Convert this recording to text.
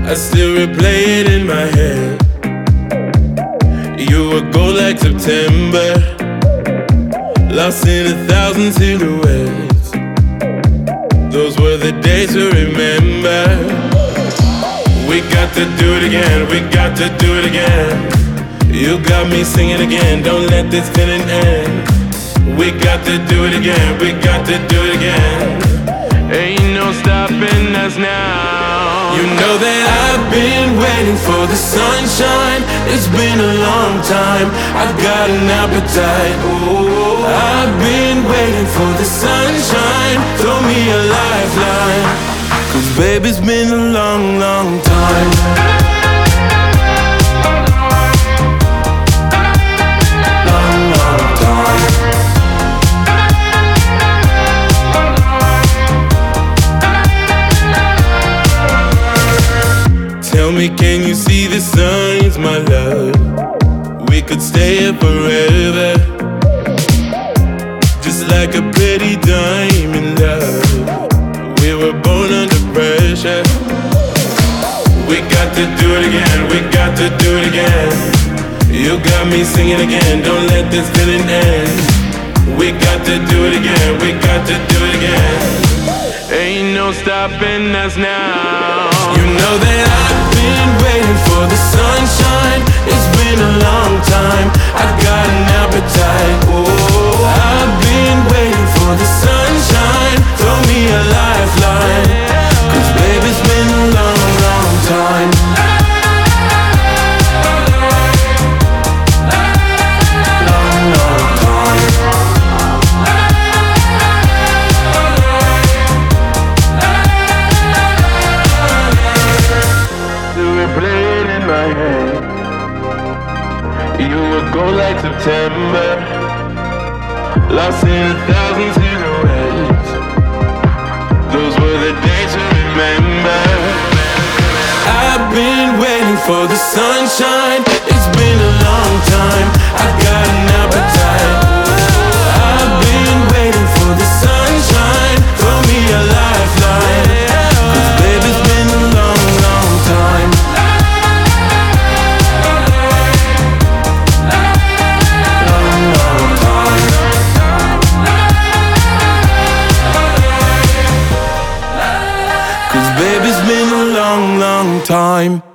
I still replay it in my head. You were gold like September, lost in 1,000 silhouettes. Those were the days to remember. We got to do it again, we got to do it again. You got me singing again, don't let this feeling end. We got to do it again, we got to do it again. Ain't no stopping us now. You know that I've been waiting for the sunshine. It's been a long time, I've got an appetite. Oh, I've been waiting for the sunshine. Throw me a lifeline, 'cause baby, it's been a long, long time. Tell me, can you see the signs, my love? We could stay here forever, just like a pretty diamond, love. We were born under pressure. We got to do it again, we got to do it again. You got me singing again, don't let this feeling end. We got to do it again, we got to do it again. Ain't no stopping us now. You know that I've been waiting for the sunshine. It's been a long time, I've got an appetite. Oh, I've been waiting for the sunshine. Throw me a lifeline, 'cause baby, it's been a long, long time. Long, long time. You were gold like September, lost in 1,000 silhouettes. Those were the days to remember. I've been waiting for the sunshine. It's been a long time, I've got an appetite. I've been waiting for the sunshine. Throw me a lifeline, 'cause baby, it's been a long, long time. Baby, it's been a long, long time.